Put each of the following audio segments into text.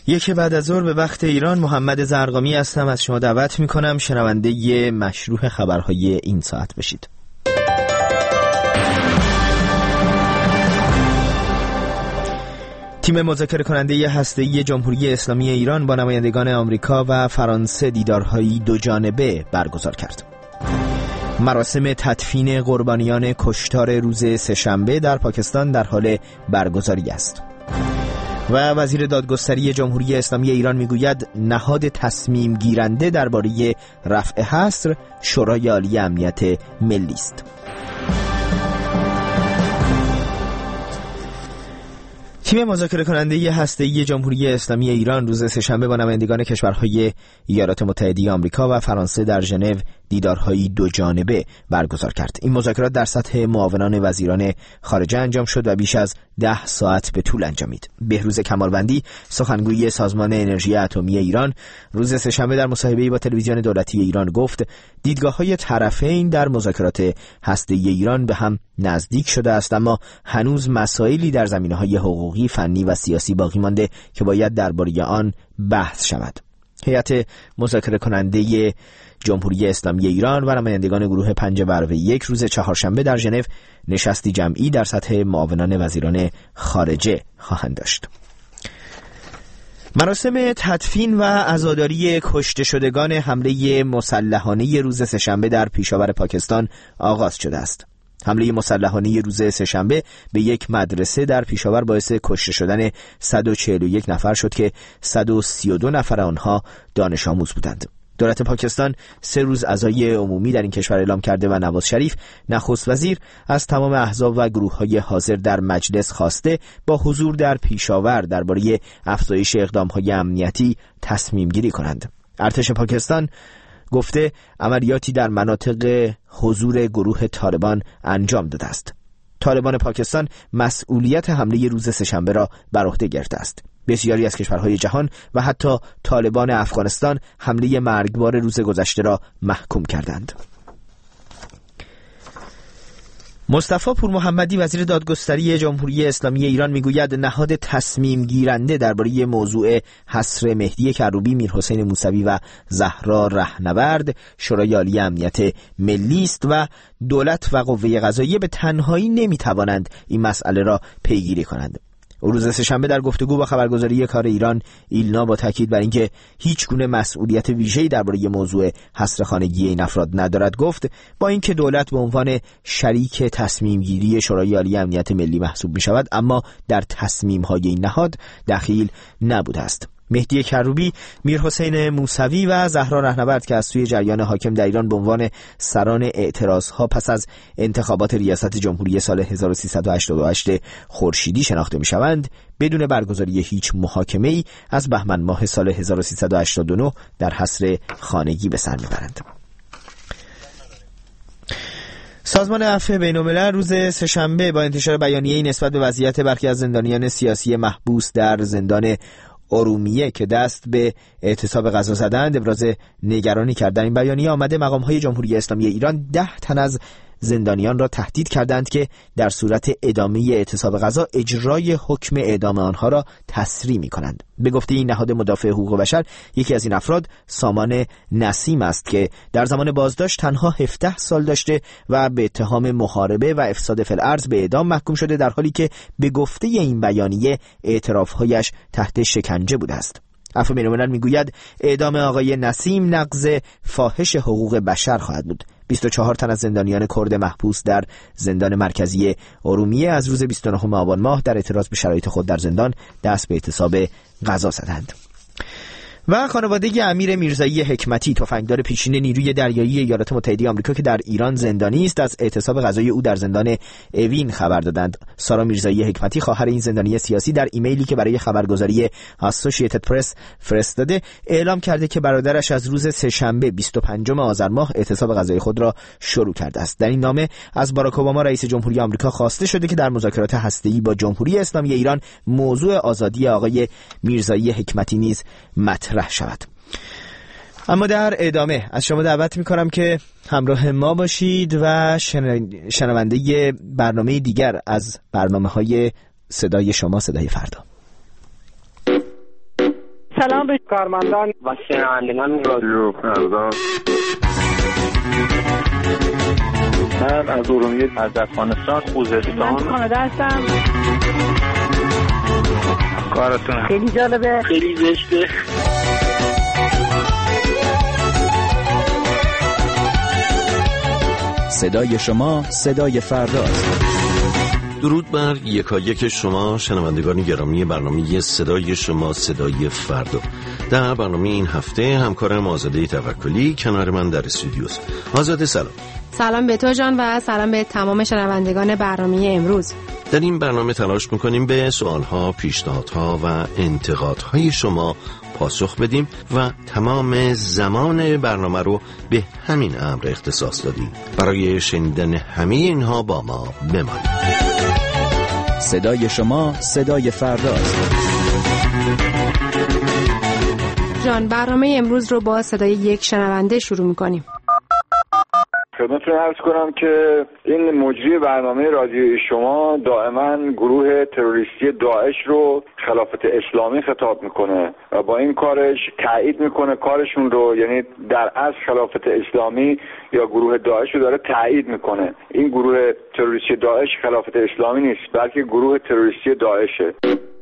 یک بعد از ظهر به وقت ایران، محمد زرقامی هستم. از شما دعوت میکنم شنونده مشروح خبرهای این ساعت بشید. تیم مذاکره کننده هسته‌ای جمهوری اسلامی ایران با نمایندگان آمریکا و فرانسه دیدارهایی دو جانبه برگزار کرد. مراسم تدفین قربانیان کشتار روز سه‌شنبه در پاکستان در حال برگزاری است. و وزیر دادگستری جمهوری اسلامی ایران میگوید نهاد تصمیم گیرنده درباره رفع حصر شورای عالی امنیت ملی است. تیم مذاکره کننده هسته‌ای جمهوری اسلامی ایران روز سه‌شنبه با نمایندگان کشورهای ایالات متحده آمریکا و فرانسه در ژنو دیدارهایی دو جانبه برگزار کرد. این مذاکرات در سطح معاونان وزیران خارجه انجام شد و بیش از 10 ساعت به طول انجامید. بهروز کمالوندی، سخنگوی سازمان انرژی اتمی ایران، روز سه‌شنبه در مصاحبه‌ای با تلویزیون دولتی ایران گفت دیدگاه‌های طرفین در مذاکرات هسته‌ای ایران به هم نزدیک شده است، اما هنوز مسائلی در زمینه‌های حقوقی، فنی و سیاسی باقی مانده که باید درباره آن بحث شود. هیئت مذاکره کننده جمهوری اسلامی ایران و نمایندگان گروه 5+1 روز چهارشنبه در ژنو نشستی جمعی در سطح معاونان وزیران خارجه خواهند داشت. مراسم تدفین و عزاداری کشته شدگان حمله مسلحانه روز سه‌شنبه در پیشاور پاکستان آغاز شده است. حمله مسلحانه روز سه‌شنبه به یک مدرسه در پیشاور باعث کشته شدن 141 نفر شد که 132 نفر آنها دانش آموز بودند. دولت پاکستان 3 روز عزای عمومی در این کشور اعلام کرده و نواز شریف نخست وزیر از تمام احزاب و گروه‌های حاضر در مجلس خواسته با حضور در پیشاور درباره افزایش اقدام‌های امنیتی تصمیم گیری کنند. ارتش پاکستان گفته عملیاتی در مناطق حضور گروه طالبان انجام داده است. طالبان پاکستان مسئولیت حمله روز سه‌شنبه را بر عهده گرفته است. بسیاری از کشورهای جهان و حتی طالبان افغانستان حمله مرگبار روز گذشته را محکوم کردند. مصطفی پور محمدی، وزیر دادگستری جمهوری اسلامی ایران میگوید نهاد تصمیم گیرنده درباره موضوع حصر مهدی کروبی، میرحسین موسوی و زهرا رهنورد شورای عالی امنیت ملی است و دولت و قوه قضاییه به تنهایی نمیتوانند این مسئله را پیگیری کنند. روز سه‌شنبه در گفتگو با خبرگزاری کار ایران ایلنا با تاکید بر اینکه هیچ گونه مسئولیت ویژه‌ای درباره موضوع حصر خانگی این افراد ندارد گفت با اینکه دولت به عنوان شریک تصمیم گیری شورای عالی امنیت ملی محسوب می شود، اما در تصمیم‌های این نهاد دخیل نبوده است. مهدی کروبی، میرحسین موسوی و زهرا رهنورد که از سوی جریان حاکم در ایران به عنوان سران اعتراضها پس از انتخابات ریاست جمهوری سال 1388 خورشیدی شناخته می‌شوند، بدون برگزاری هیچ محاکمه‌ای از بهمن ماه سال 1389 در حصر خانگی به سر می‌برند. سازمان عفو بین‌الملل روز سه‌شنبه با انتشار بیانیه‌ای نسبت به وضعیت برخی از زندانیان سیاسی محبوس در زندان ارومیه که دست به اعتصاب غذا زدند ابراز نگرانی کرد. در این بیانیه آمده مقام‌های جمهوری اسلامی ایران 10 تن از زندانیان را تهدید کردند که در صورت ادامه اعتصاب غذا اجرای حکم اعدام آنها را تسریع می‌کنند. به گفته این نهاد مدافع حقوق بشر، یکی از این افراد سامان نسیم است که در زمان بازداشت تنها 17 سال داشته و به اتهام محاربه و افساد فی الارض به اعدام محکوم شده، در حالی که به گفته این بیانیه اعتراف‌هایش تحت شکنجه بوده است. عفو بین‌الملل میگوید اعدام آقای نسیم نقض فاحش حقوق بشر خواهد بود. 24 تن از زندانیان کرد محبوس در زندان مرکزی ارومیه از روز 29 آبان ماه در اعتراض به شرایط خود در زندان دست به اعتصاب غذا زدند. و خانواده امیر میرزایی حکمتی، تفنگدار پیشین نیروی دریایی ایالات متحده آمریکا که در ایران زندانی است، از اعتصاب غذایی او در زندان اوین خبر دادند. سارا میرزایی حکمتی، خواهر این زندانی سیاسی، در ایمیلی که برای خبرگزاری اسوسییتد پرس فرستاده اعلام کرده که برادرش از روز سه‌شنبه 25 آذر ماه اعتصاب غذایی خود را شروع کرده است. در این نامه از باراک اوباما رئیس جمهوری آمریکا خواسته شده که در مذاکرات هسته‌ای با جمهوری اسلامی ایران موضوع آزادی آقای میرزایی حکمتی نیز مطرح شود. اما در ادامه از شما دعوت می‌کنم که همراه ما باشید و شنونده برنامه دیگر از برنامه‌های صدای شما، صدای فردا. سلام به کارمندان و شنوندگان رادیو فردا. من از ارومیه، از افغانستان، خوزستان، کانادا هستم. کارتون خیلی جالبه، خیلی زشته. صدای شما صدای فرداست. درود بر یکایک شما شنوندگان گرامی برنامه صدای شما صدای فردا. در برنامه این هفته همکارم آزاده توکلی کنار من در استودیوست. آزاده سلام. سلام به تو جان و سلام به تمام شنوندگان برنامه امروز. در این برنامه تلاش میکنیم به سوالها، پیشنهادها و انتقادهای شما پاسخ بدیم و تمام زمان برنامه رو به همین امر اختصاص دادیم. برای شنیدن همه اینها با ما بمانید. صدای شما صدای فرداست. جان، برنامه امروز رو با صدای یک شنونده شروع میکنیم. خدمتتون عرض کنم که این مجری برنامه رادیویی شما دائما گروه تروریستی داعش رو خلافت اسلامی خطاب میکنه و با این کارش تایید میکنه کارشون رو، یعنی در اصل خلافت اسلامی یا گروه داعش رو داره تایید میکنه. این گروه تروریستی داعش خلافت اسلامی نیست، بلکه گروه تروریستی داعشه.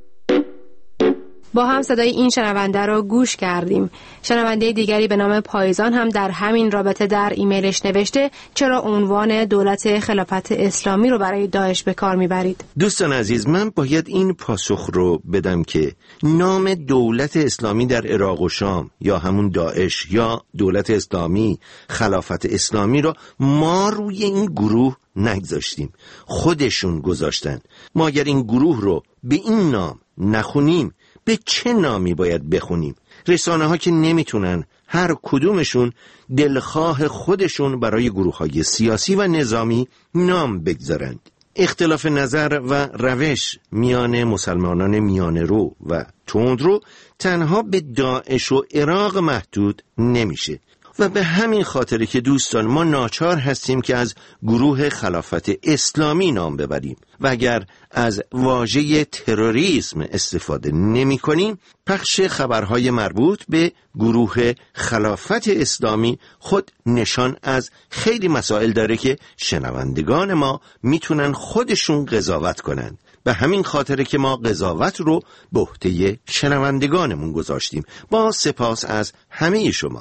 با هم صدای این شنونده رو گوش کردیم. شنونده دیگری به نام پایزان هم در همین رابطه در ایمیلش نوشته چرا عنوان دولت خلافت اسلامی رو برای داعش به کار میبرید؟ دوستان عزیز، من باید این پاسخ رو بدم که نام دولت اسلامی در عراق و شام یا همون داعش یا دولت اسلامی خلافت اسلامی رو ما روی این گروه نگذاشتیم، خودشون گذاشتن. ما اگر این گروه رو به این نام نخونیم به چه نامی باید بخونیم؟ رسانه ها که نمیتونن هر کدومشون دلخواه خودشون برای گروه های سیاسی و نظامی نام بگذارند. اختلاف نظر و روش میان مسلمانان میانه رو و تندرو تنها به داعش و عراق محدود نمیشه و به همین خاطره که دوستان ما ناچار هستیم که از گروه خلافت اسلامی نام ببریم و اگر از واژه تروریسم استفاده نمی کنیم، پخش خبرهای مربوط به گروه خلافت اسلامی خود نشان از خیلی مسائل داره که شنوندگان ما میتونن خودشون قضاوت کنن. به همین خاطره که ما قضاوت رو به عهده شنوندگانمون گذاشتیم. با سپاس از همه شما.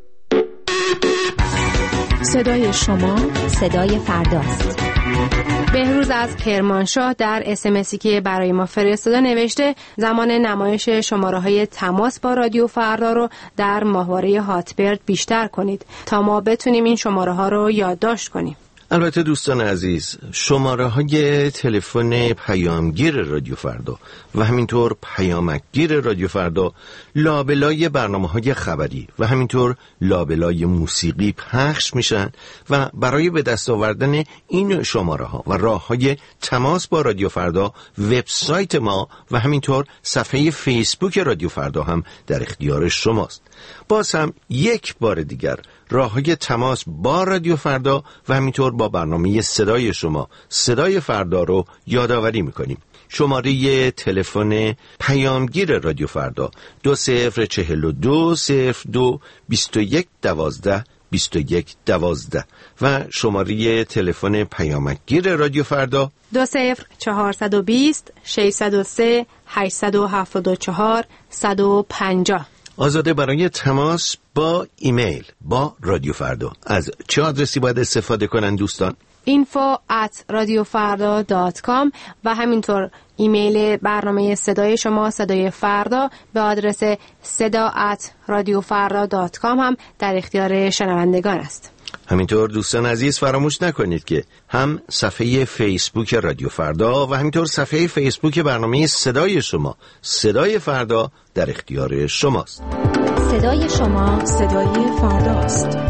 صدای شما صدای فرداست. بهروز از کرمانشاه در اسمسی که برای ما فرستاده نوشته زمان نمایش شماره‌های تماس با رادیو فردا رو در ماهواره هاتبرد بیشتر کنید تا ما بتونیم این شماره‌ها رو یادداشت کنیم. البته دوستان عزیز، شماره های تلفن پیامگیر رادیو فردا و همینطور پیامکگیر رادیو فردا لابلای برنامه‌های خبری و همینطور لابلای موسیقی پخش میشن و برای به دست آوردن این شماره ها و راه‌های تماس با رادیو فردا وبسایت ما و همینطور صفحه فیسبوک رادیو فردا هم در اختیار شماست. باز هم یک بار دیگر راه‌های تماس با رادیو فردا و همینطور با برنامه صدای شما صدای فردا رو یادآوری می‌کنیم. شماره تلفن پیامگیر رادیو فردا 204221122112 و شماره تلفن پیامکگیر رادیو فردا 20420 آزاده برای تماس با ایمیل با رادیو فردا از چه آدرسی باید استفاده کنن دوستان؟ info@radiofarda.com و همینطور ایمیل برنامه صدای شما صدای فردا به آدرس seda@radiofarda.com هم در اختیار شنوندگان است. همینطور دوستان عزیز فراموش نکنید که هم صفحه فیسبوک رادیو فردا و همینطور صفحه فیسبوک برنامه صدای شما صدای فردا در اختیار شماست. صدای شما صدای فرداست.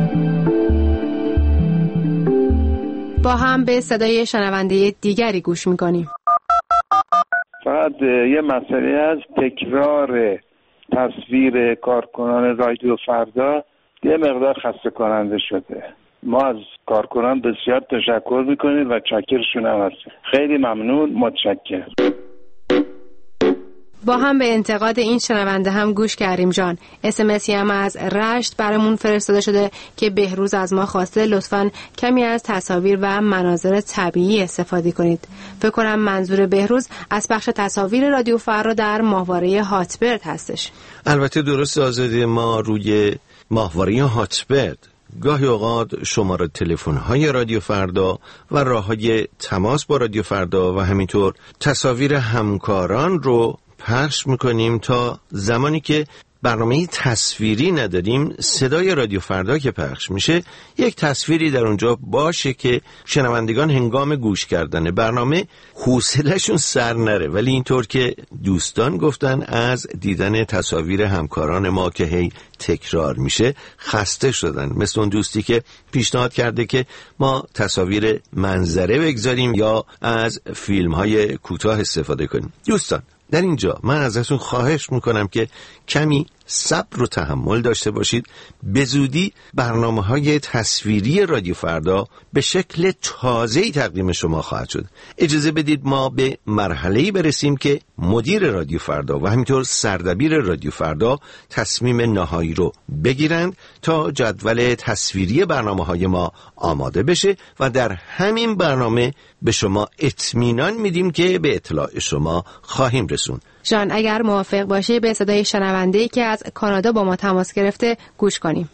با هم به صدای شنونده دیگری گوش میکنیم. فقط یه مسئله از تکرار تصویر کارکنان رادیو فردا یه مقدار خسته کننده شده. ما از کارکنان بسیار تشکر میکنیم و چاکرشون هم هستیم. خیلی ممنون، متشکرم. با هم به انتقاد این شنونده هم گوش کردیم جان. اسمسی هم از رشت برامون فرستاده شده که بهروز از ما خواسته لطفاً کمی از تصاویر و مناظر طبیعی استفاده کنید. فکر کنم منظور بهروز از بخش تصاویر رادیو فردا در ماهواره هاتبرد هستش. البته درست آزادی، ما روی ماهواره هاتبرد گاهی اوقات شماره تلفن‌های رادیو فردا و راه‌های تماس با رادیو فردا و همینطور تصاویر همکاران رو پخش میکنیم تا زمانی که برنامه تصویری نداریم، صدای رادیو فردا که پخش میشه یک تصویری در اونجا باشه که شنوندگان هنگام گوش کردن برنامه حوصله‌شون سر نره. ولی اینطور که دوستان گفتن از دیدن تصاویر همکاران ما که هی تکرار میشه خسته شدن، مثل اون دوستی که پیشنهاد کرده که ما تصاویر منظره بگذاریم یا از فیلم‌های کوتاه استفاده کنیم. دوستان در اینجا من ازتون خواهش میکنم که کمی صبر و تحمل داشته باشید. به زودی برنامه‌های تصویری رادیو فردا به شکل تازه‌ای تقدیم شما خواهد شد. اجازه بدید ما به مرحله‌ای برسیم که مدیر رادیو فردا و همینطور سردبیر رادیو فردا تصمیم نهایی رو بگیرند تا جدول تصویری برنامه‌های ما آماده بشه و در همین برنامه به شما اطمینان میدیم که به اطلاع شما خواهیم رسوند. جان اگر موافق باشی به صدای شنونده‌ای که از کانادا با ما تماس گرفته گوش کنیم.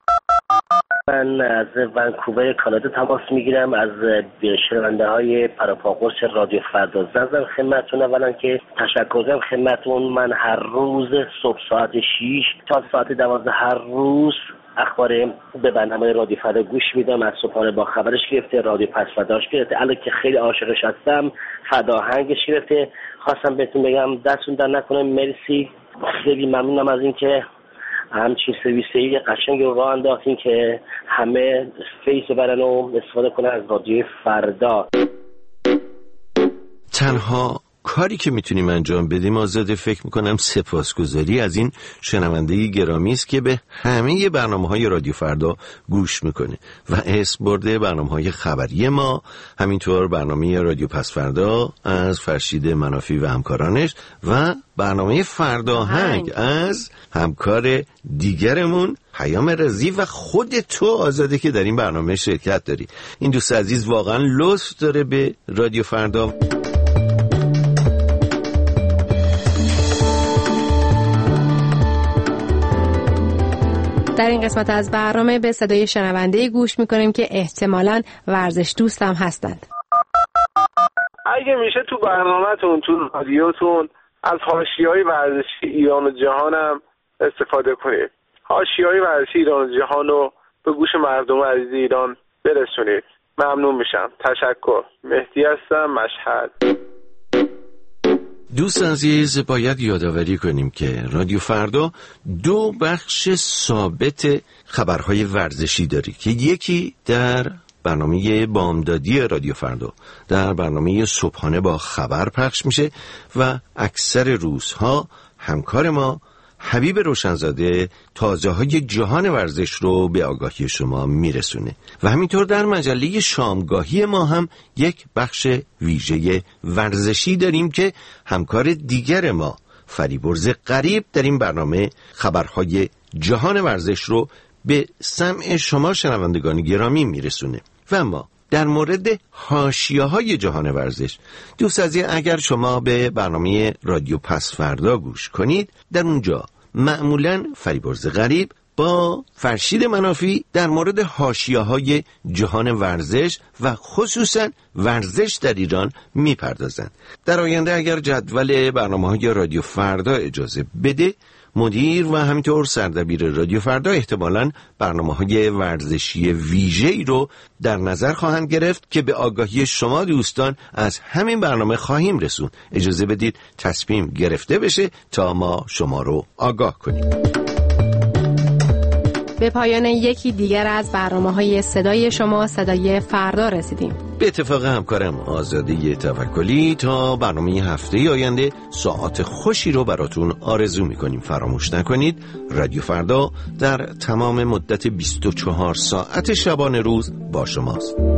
من از ونکوور کانادا تماس میگیرم، از شنونده های پراپاگورس رادیو فردا زدم خدمتتون. اولا که تشکر کنم خدمتتون. من هر روز صبح ساعت 6 تا ساعت 12 هر روز اخبار به برنامه رادیو فردا گوش میدم، از صبحانه با خبرش گرفته، رادیو پس فرداش گرفته. الان که خیلی عاشقش هستم، فدا هنگش گرفته. خواستم بهتون بگم دستون در نکنه، مرسی، خیلی ممنونم از اینکه همچین سرویسی قشنگ رو راه انداختین که همه فیس برن و استفاده کنن از رادیو فردا. تنها کاری که میتونیم انجام بدیم آزاده فکر میکنم سپاسگزاری از این شنونده گرامی است که به همه برنامه‌های رادیو فردا گوش میکنه و اسم برده برنامه‌های خبری ما، همینطور برنامه رادیو پس فردا از فرشید منافی و همکارانش و برنامه فرداهنگ از همکار دیگرمون پیام رضی و خود تو آزاده که در این برنامه شرکت داری. این دوست عزیز واقعا لطف داره به رادیو فردا. در این قسمت از برنامه به صدای شنونده گوش میکنیم که احتمالاً ورزش دوست هم هستند. اگه میشه تو برنامه‌تون، تو رادیوتون از حاشیه‌های ورزشی ایران و جهان هم استفاده کنید. حاشیه‌های ورزشی ایران و جهان رو به گوش مردم عزیز ایران برسونید. ممنون میشم. تشکر. مهدی هستم، مشهد. دوست عزیز، باید یادآوری کنیم که رادیو فردا دو بخش ثابت خبرهای ورزشی داره که یکی در برنامه بامدادی رادیو فردا در برنامه صبحانه با خبر پخش میشه و اکثر روزها همکار ما حبیب روشنزاده تازه های جهان ورزش رو به آگاهی شما میرسونه و همینطور در مجله شامگاهی ما هم یک بخش ویژه ورزشی داریم که همکار دیگر ما فریبرز غریب در این برنامه خبرهای جهان ورزش رو به سمع شما شنوندگان گرامی میرسونه. و اما در مورد حاشیه‌های جهان ورزش، دوست عزیز اگر شما به برنامه رادیو پس فردا گوش کنید، در اونجا معمولاً فریبرز غریب با فرشید منافی در مورد حاشیه‌های جهان ورزش و خصوصاً ورزش در ایران میپردازند. در آینده اگر جدول برنامه‌های رادیو فردا اجازه بده، مدیر و همینطور سردبیر رادیو فردا احتمالاً برنامه‌های ورزشی ویژه‌ای رو در نظر خواهند گرفت که به آگاهی شما دوستان از همین برنامه خواهیم رسوند. اجازه بدید تصمیم گرفته بشه تا ما شما رو آگاه کنیم. به پایان یکی دیگر از برنامه‌های صدای شما، صدای فردا رسیدیم. به اتفاق همکارم آزاده توکلی تا برنامه هفته آینده ساعت خوشی رو براتون آرزو میکنیم. فراموش نکنید رادیو فردا در تمام مدت 24 ساعت شبانه روز با شماست.